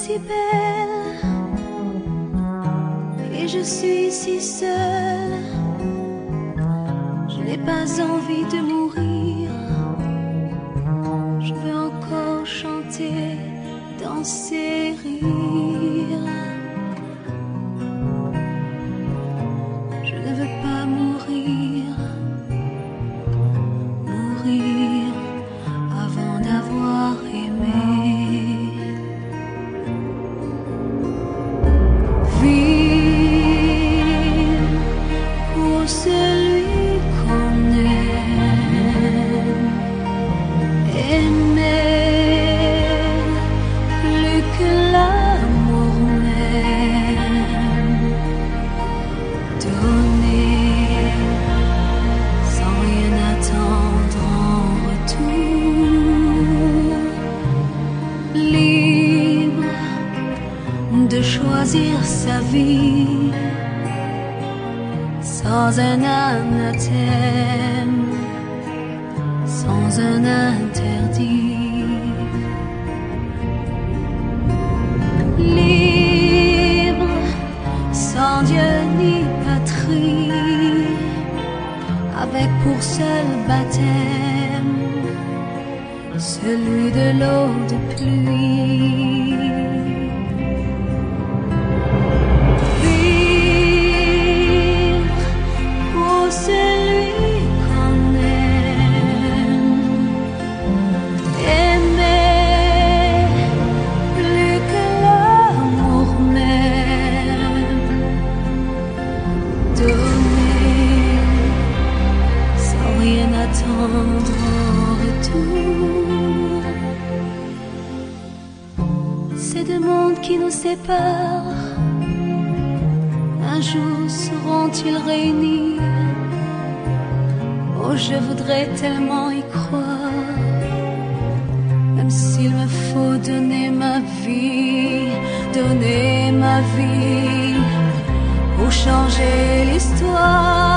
si belle et je suis si seule. Je n'ai pas envie de mourir. Je veux encore chanter, danser, rire. Je ne veux pas mourir, mourir avant d'avoir aimé. Vivre pour celui qu'on aime, aimer plus que l'amour même, donner sans rien attendre en retour, libre de choisir sa vie sans un anathème, sans un interdit, libre sans Dieu ni patrie, avec pour seul baptême celui de l'eau de pluie. Celui qu'on aime, aimer plus que l'amour même, donner sans rien attendre en retour. Ces deux mondes qui nous séparent, un jour seront-ils réunis? Oh, je voudrais tellement y croire, même s'il me faut donner ma vie pour changer l'histoire.